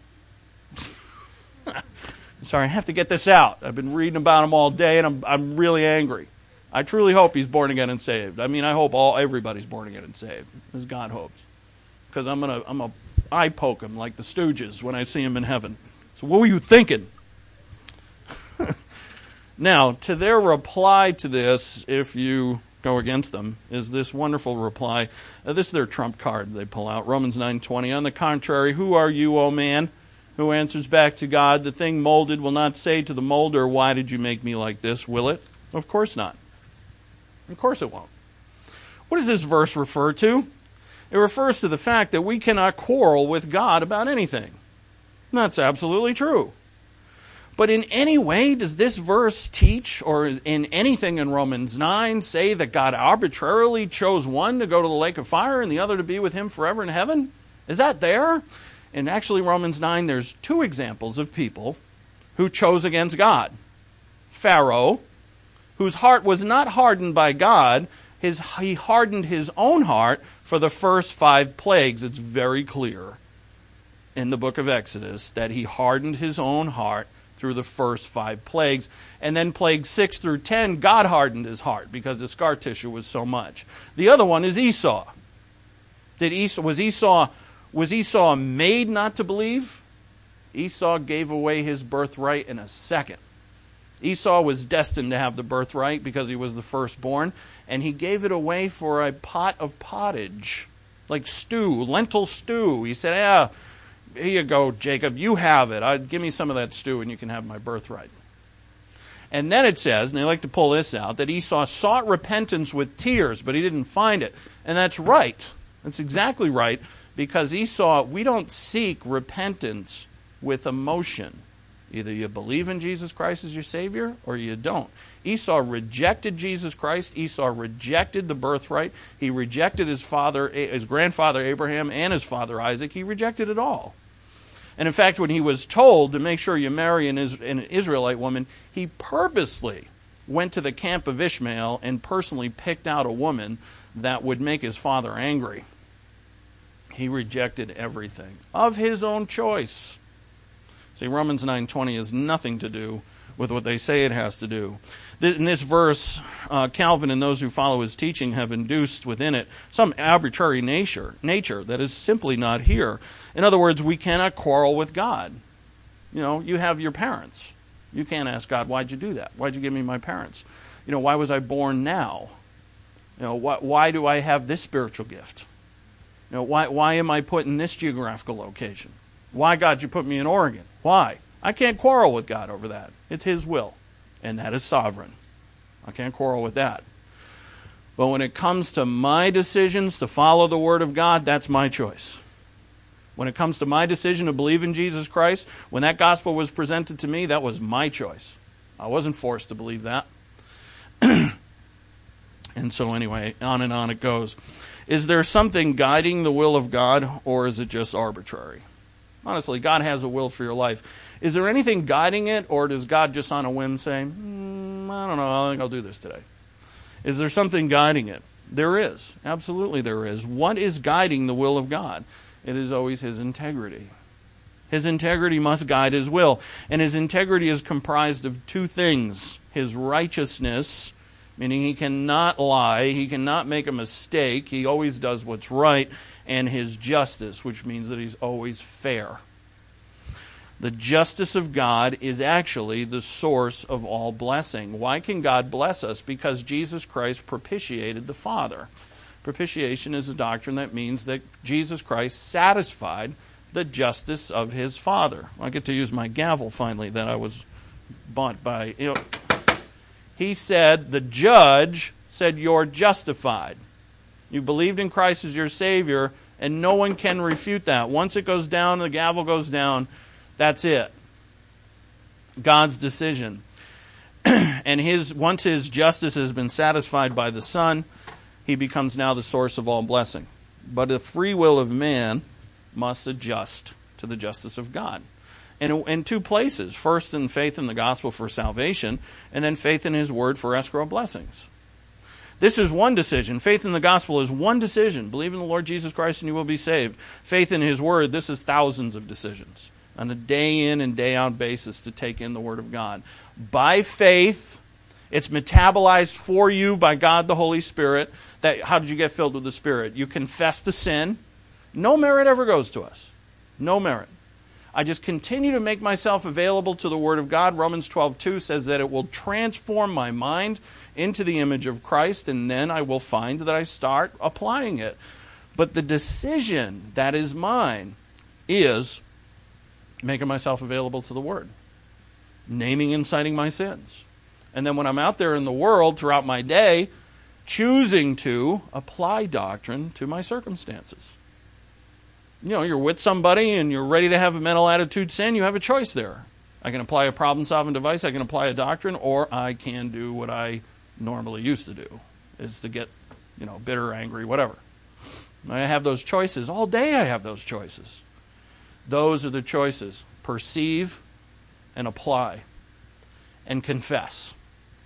Sorry, I have to get this out. I've been reading about him all day, and I'm really angry. I truly hope he's born again and saved. I mean, I hope everybody's born again and saved, as God hopes. Because I'm gonna eye poke him like the Stooges when I see him in heaven. So what were you thinking? Now, to their reply to this, if you go against them, is this wonderful reply. This is their trump card they pull out. Romans 9:20. On the contrary, who are you, O man, who answers back to God? The thing molded will not say to the molder, why did you make me like this? Will it? Of course not. Of course it won't. What does this verse refer to? It refers to the fact that we cannot quarrel with God about anything. And that's absolutely true. But in any way, does this verse teach, or in anything in Romans 9, say that God arbitrarily chose one to go to the lake of fire and the other to be with him forever in heaven? Is that there? In actually Romans 9, there's two examples of people who chose against God. Pharaoh, whose heart was not hardened by God, he hardened his own heart for the first 5 plagues. It's very clear in the book of Exodus that he hardened his own heart through the first 5 plagues. And then plagues 6 through 10, God hardened his heart because the scar tissue was so much. The other one is Esau. Was Esau made not to believe? Esau gave away his birthright in a second. Esau was destined to have the birthright because he was the firstborn, and he gave it away for a pot of pottage, like stew, lentil stew. He said, here you go, Jacob, you have it. Give me some of that stew and you can have my birthright. And then it says, and they like to pull this out, that Esau sought repentance with tears, but he didn't find it. And that's right. That's exactly right, because Esau, we don't seek repentance with emotion. Either you believe in Jesus Christ as your Savior or you don't. Esau rejected Jesus Christ. Esau rejected the birthright. He rejected his grandfather Abraham and his father Isaac. He rejected it all. And in fact, when he was told to make sure you marry an Israelite woman, he purposely went to the camp of Ishmael and personally picked out a woman that would make his father angry. He rejected everything of his own choice. See, Romans 9:20 has nothing to do with what they say it has to do. In this verse, Calvin and those who follow his teaching have induced within it some arbitrary nature that is simply not here. In other words, we cannot quarrel with God. You know, you have your parents. You can't ask God, why'd you do that? Why'd you give me my parents? You know, why was I born now? You know, why do I have this spiritual gift? You know, why am I put in this geographical location? Why, God, you put me in Oregon? Why? I can't quarrel with God over that. It's His will, and that is sovereign. I can't quarrel with that. But when it comes to my decisions to follow the Word of God, that's my choice. When it comes to my decision to believe in Jesus Christ, when that gospel was presented to me, that was my choice. I wasn't forced to believe that. And so anyway, on and on it goes. Is there something guiding the will of God, or is it just arbitrary? Honestly, God has a will for your life. Is there anything guiding it, or does God just on a whim say, I don't know, I think I'll do this today? Is there something guiding it? There is. Absolutely there is. What is guiding the will of God? It is always His integrity. His integrity must guide His will. And His integrity is comprised of 2 things. His righteousness, meaning He cannot lie, He cannot make a mistake, He always does what's right, and His justice, which means that He's always fair. The justice of God is actually the source of all blessing. Why can God bless us? Because Jesus Christ propitiated the Father. Propitiation is a doctrine that means that Jesus Christ satisfied the justice of His Father. I get to use my gavel finally that I was bought by. He said, the judge said, you're justified. You believed in Christ as your Savior, and no one can refute that. Once it goes down, the gavel goes down, that's it. God's decision. And once His justice has been satisfied by the Son, He becomes now the source of all blessing. But the free will of man must adjust to the justice of God. And in 2 places. First, in faith in the gospel for salvation, and then faith in His word for escrow blessings. This is one decision. Faith in the gospel is one decision. Believe in the Lord Jesus Christ and you will be saved. Faith in his word, this is thousands of decisions on a day in and day out basis to take in the word of God. By faith, it's metabolized for you by God the Holy Spirit. How did you get filled with the Spirit? You confess the sin. No merit ever goes to us. No merit. I just continue to make myself available to the Word of God. Romans 12:2 says that it will transform my mind into the image of Christ, and then I will find that I start applying it. But the decision that is mine is making myself available to the Word, naming and citing my sins. And then when I'm out there in the world throughout my day, choosing to apply doctrine to my circumstances. You know, you're with somebody and you're ready to have a mental attitude sin, you have a choice there. I can apply a problem-solving device, I can apply a doctrine, or I can do what I normally used to do, is to get, bitter, angry, whatever. I have those choices. All day I have those choices. Those are the choices. Perceive and apply and confess.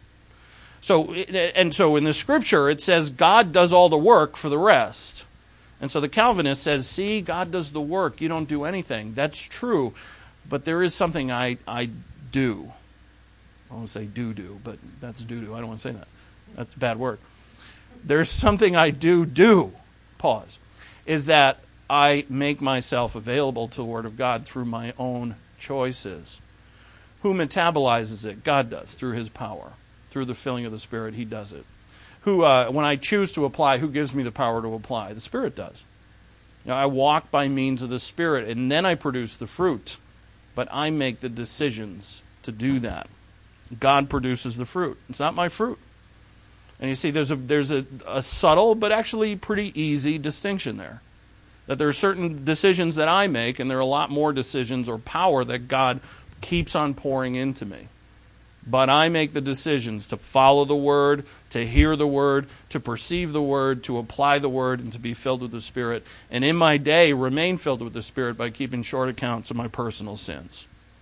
So in the Scripture it says God does all the work for the rest. And so the Calvinist says, see, God does the work. You don't do anything. That's true. But there is something I do. I want to say do, but that's do. I don't want to say that. That's a bad word. There's something I do. Pause. Is that I make myself available to the Word of God through my own choices. Who metabolizes it? God does, through his power. Through the filling of the Spirit, he does it. When I choose to apply, who gives me the power to apply? The Spirit does. I walk by means of the Spirit, and then I produce the fruit. But I make the decisions to do that. God produces the fruit. It's not my fruit. And you see, there's a subtle but actually pretty easy distinction there. That there are certain decisions that I make, and there are a lot more decisions or power that God keeps on pouring into me. But I make the decisions to follow the Word, to hear the Word, to perceive the Word, to apply the Word, and to be filled with the Spirit. And in my day, remain filled with the Spirit by keeping short accounts of my personal sins.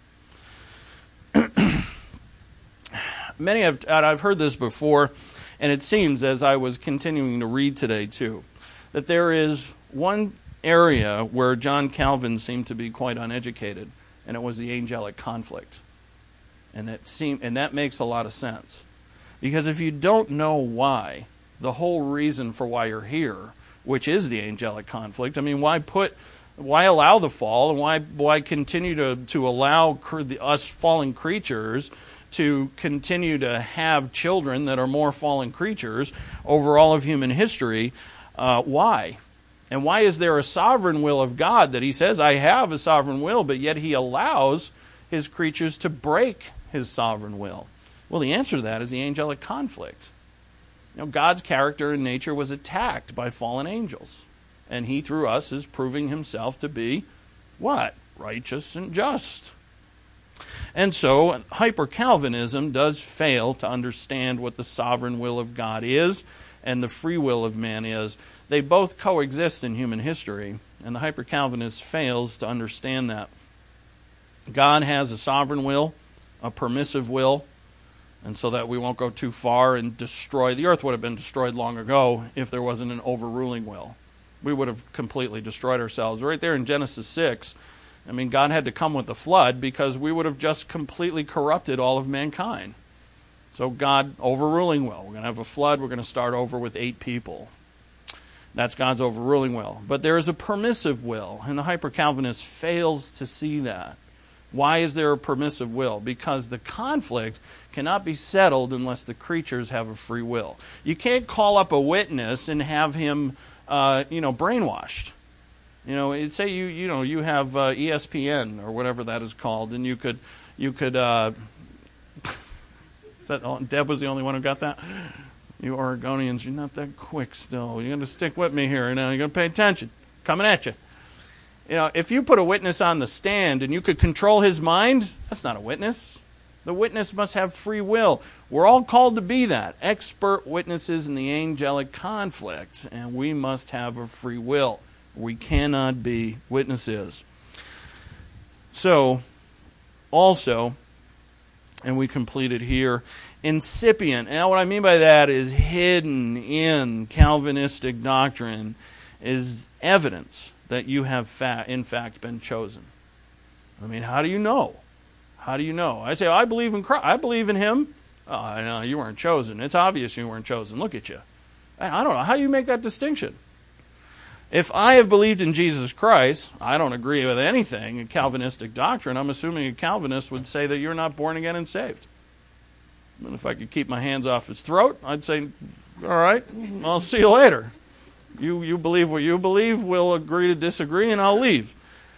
I've heard this before, and it seems, as I was continuing to read today too, that there is one area where John Calvin seemed to be quite uneducated, and it was the angelic conflict. And that makes a lot of sense. Because if you don't know why, the whole reason for why you're here, which is the angelic conflict, why allow the fall, and why continue to allow us fallen creatures to continue to have children that are more fallen creatures over all of human history? Why? And why is there a sovereign will of God that he says, I have a sovereign will, but yet he allows his creatures to break his sovereign will? Well, the answer to that is the angelic conflict. God's character and nature was attacked by fallen angels. And he, through us, is proving himself to be what? Righteous and just. And so, hyper-Calvinism does fail to understand what the sovereign will of God is and the free will of man is. They both coexist in human history, and the hyper-Calvinist fails to understand that. God has a sovereign will, a permissive will, and so that we won't go too far and destroy. The earth would have been destroyed long ago if there wasn't an overruling will. We would have completely destroyed ourselves. Right there in Genesis 6, God had to come with the flood because we would have just completely corrupted all of mankind. So God, overruling will. We're going to have a flood. We're going to start over with 8 people. That's God's overruling will. But there is a permissive will, and the hyper-Calvinist fails to see that. Why is there a permissive will? Because the conflict cannot be settled unless the creatures have a free will. You can't call up a witness and have him, brainwashed. Say you have ESPN or whatever that is called, and you could. Deb was the only one who got that. You Oregonians, you're not that quick still. You're going to stick with me here. You're going to pay attention. Coming at you. If you put a witness on the stand and you could control his mind, that's not a witness. The witness must have free will. We're all called to be that. Expert witnesses in the angelic conflict. And we must have a free will. We cannot be witnesses. So, also, And we complete it here. Incipient. And what I mean by that is hidden in Calvinistic doctrine is evidence that you have in fact been chosen. I mean, how do you know? How do you know? I say, I believe in Christ. I believe in Him. Oh, no, you weren't chosen. It's obvious you weren't chosen. Look at you. I don't know. How do you make that distinction? If I have believed in Jesus Christ, I don't agree with anything in Calvinistic doctrine. I'm assuming a Calvinist would say that you're not born again and saved. And if I could keep my hands off his throat, I'd say, all right, I'll see you later. You believe what you believe, we'll agree to disagree, and I'll leave.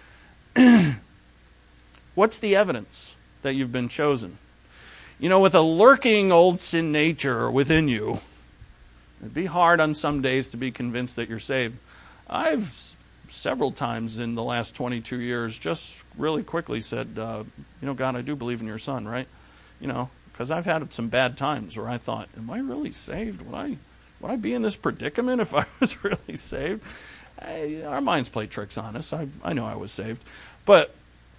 What's the evidence that you've been chosen? You know, with a lurking old sin nature within you, it'd be hard on some days to be convinced that you're saved. I've several times in the last 22 years just really quickly said, God, I do believe in your Son, right? Because I've had some bad times where I thought, am I really saved? Would I be in this predicament if I was really saved? Our minds play tricks on us. I know I was saved. But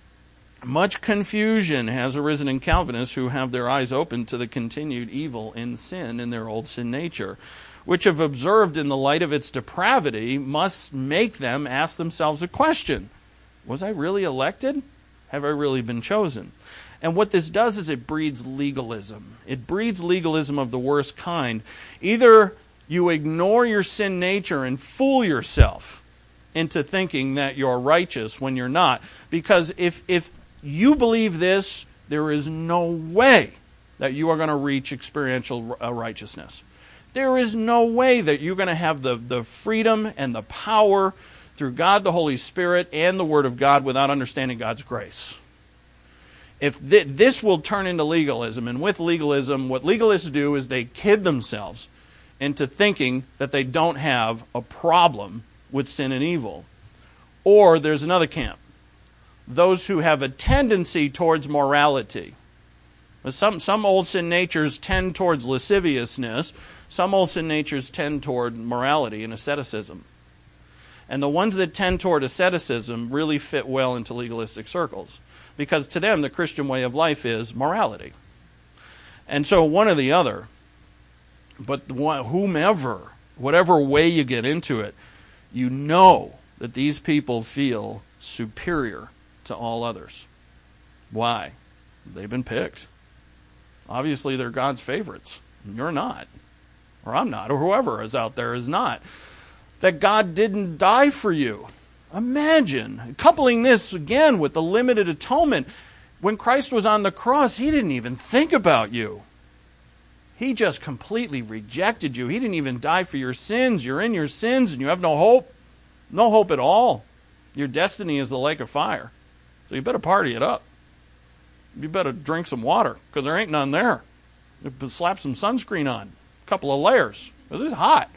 much confusion has arisen in Calvinists who have their eyes open to the continued evil in sin in their old sin nature, which, if observed in the light of its depravity, must make them ask themselves a question. Was I really elected? Have I really been chosen? And what this does is it breeds legalism. It breeds legalism of the worst kind. Either you ignore your sin nature and fool yourself into thinking that you're righteous when you're not. Because if you believe this, there is no way that you are going to reach experiential righteousness. There is no way that you're going to have the freedom and the power through God the Holy Spirit and the Word of God without understanding God's grace. If this will turn into legalism, and with legalism, what legalists do is they kid themselves into thinking that they don't have a problem with sin and evil. Or there's another camp, those who have a tendency towards morality. Some old sin natures tend towards lasciviousness. Some old sin natures tend toward morality and asceticism. And the ones that tend toward asceticism really fit well into legalistic circles. Because to them, the Christian way of life is morality. And so one or the other, but whomever, whatever way you get into it, you know that these people feel superior to all others. Why? They've been picked. Obviously, they're God's favorites. You're not. Or I'm not. Or whoever is out there is not. That God didn't die for you. Imagine, coupling this again with the limited atonement. When Christ was on the cross, He didn't even think about you. He just completely rejected you. He didn't even die for your sins. You're in your sins and you have no hope. No hope at all. Your destiny is the lake of fire. So you better party it up. You better drink some water, because there ain't none there. Slap some sunscreen on. A couple of layers, because it's hot.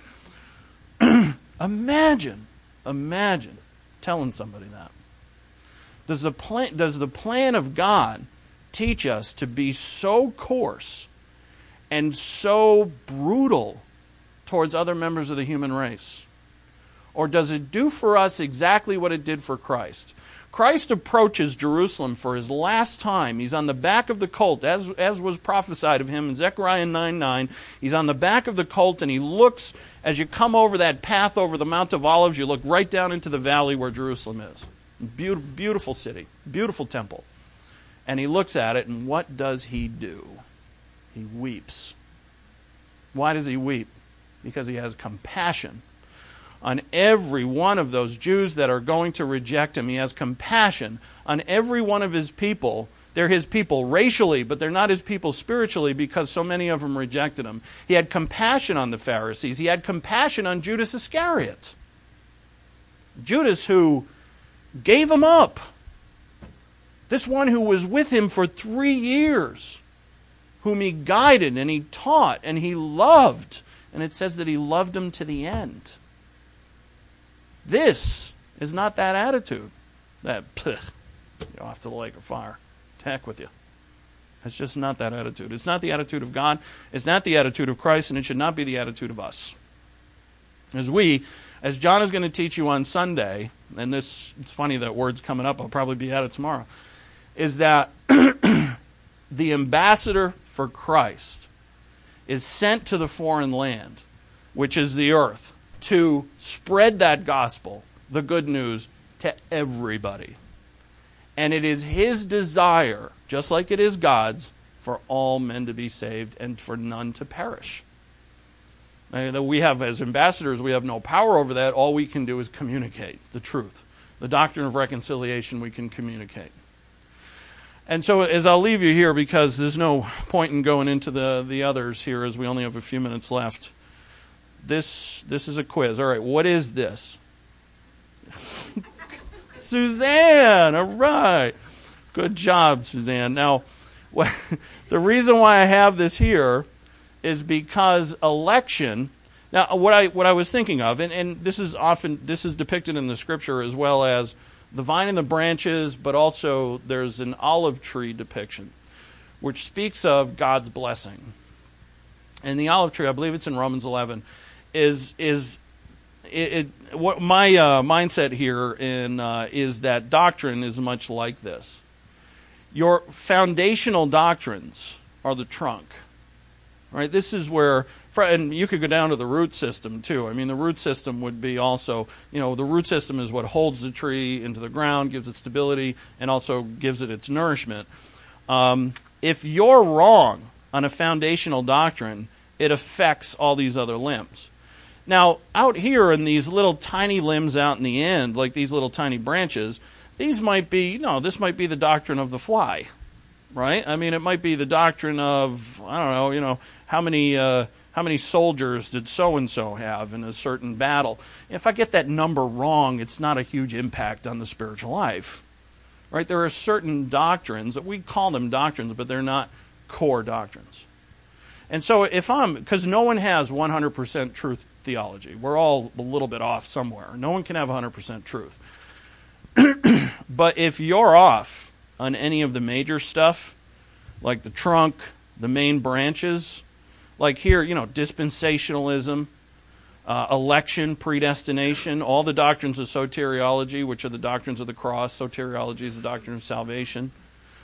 Imagine telling somebody that. Does the plan of God teach us to be so coarse and so brutal towards other members of the human race? Or does it do for us exactly what it did for Christ? Christ approaches Jerusalem for His last time. He's on the back of the colt, as was prophesied of Him in Zechariah 9:9. He's on the back of the colt, and He looks, as you come over that path over the Mount of Olives, you look right down into the valley where Jerusalem is. Beautiful city, beautiful temple. And He looks at it, and what does He do? He weeps. Why does He weep? Because He has compassion on every one of those Jews that are going to reject Him. He has compassion on every one of His people. They're His people racially, but they're not His people spiritually because so many of them rejected Him. He had compassion on the Pharisees. He had compassion on Judas Iscariot. Judas, who gave Him up. This one who was with Him for 3 years, whom He guided and He taught and He loved. And it says that He loved Him to the end. This is not that attitude. That, you're off to the lake of fire. To heck with you. It's just not that attitude. It's not the attitude of God. It's not the attitude of Christ, and it should not be the attitude of us. As John is going to teach you on Sunday, and it's funny that word's coming up, I'll probably be at it tomorrow, is that the ambassador for Christ, is sent to the foreign land, which is the earth, to spread that gospel, the good news, to everybody. And it is his desire, just like it is God's, for all men to be saved and for none to perish. And we have, as ambassadors, we have no power over that. All we can do is communicate the truth. The doctrine of reconciliation we can communicate. And so as I'll leave you here, because there's no point in going into the others here as we only have a few minutes left. This is a quiz. All right, what is this? Suzanne, all right. Good job, Suzanne. Now, the reason why I have this here is because election. Now, what I was thinking of, and this is depicted in the scripture as well as the vine and the branches, but also there's an olive tree depiction, which speaks of God's blessing. And the olive tree, I believe it's in Romans 11, is what my mindset here is that doctrine is much like this. Your foundational doctrines are the trunk. Right, this is where, and you could go down to the root system too. I mean, the root system would be also, the root system is what holds the tree into the ground, gives it stability, and also gives it its nourishment. If you're wrong on a foundational doctrine, it affects all these other limbs. Now, out here in these little tiny limbs out in the end, like these little tiny branches, this might be the doctrine of the fly. Right? I mean, it might be the doctrine of, I don't know, how many soldiers did so-and-so have in a certain battle. If I get that number wrong, it's not a huge impact on the spiritual life. Right? There are certain doctrines that we call them doctrines, but they're not core doctrines. And so because no one has 100% truth theology. We're all a little bit off somewhere. No one can have 100% truth. But if you're off on any of the major stuff, like the trunk, the main branches, like here, dispensationalism, election, predestination, all the doctrines of soteriology, which are the doctrines of the cross. Soteriology is the doctrine of salvation.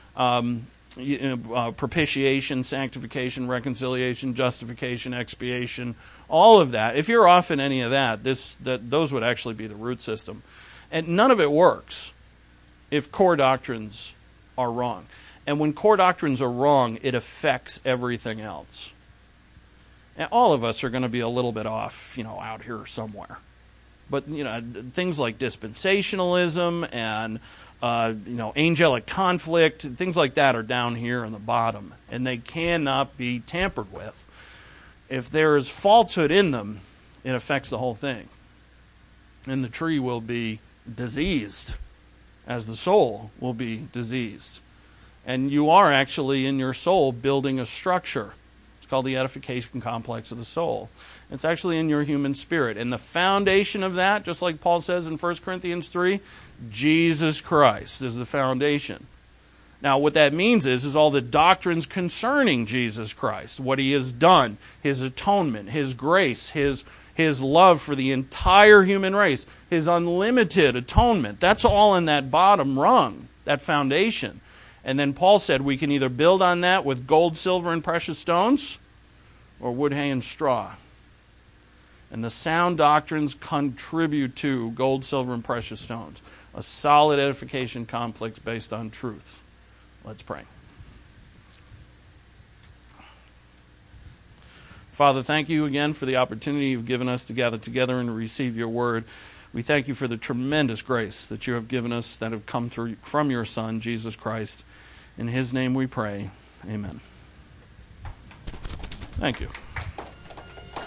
Propitiation, sanctification, reconciliation, justification, expiation, all of that. If you're off in any of that, those would actually be the root system. And none of it works if core doctrines are wrong. And when core doctrines are wrong, it affects everything else. And all of us are going to be a little bit off, out here somewhere. But, things like dispensationalism and, angelic conflict, things like that are down here in the bottom. And they cannot be tampered with. If there is falsehood in them, it affects the whole thing. And the tree will be diseased, as the soul will be diseased. And you are actually in your soul building a structure. It's called the edification complex of the soul. It's actually in your human spirit. And the foundation of that, just like Paul says in 1 Corinthians 3, Jesus Christ is the foundation. Now, what that means is all the doctrines concerning Jesus Christ, what he has done, his atonement, his grace, his love for the entire human race, his unlimited atonement. That's all in that bottom rung, that foundation. And then Paul said we can either build on that with gold, silver, and precious stones, or wood, hay, and straw. And the sound doctrines contribute to gold, silver, and precious stones. A solid edification complex based on truth. Let's pray. Father, thank you again for the opportunity you've given us to gather together and receive your word. We thank you for the tremendous grace that you have given us that have come through from your Son, Jesus Christ. In his name we pray. Amen. Thank you.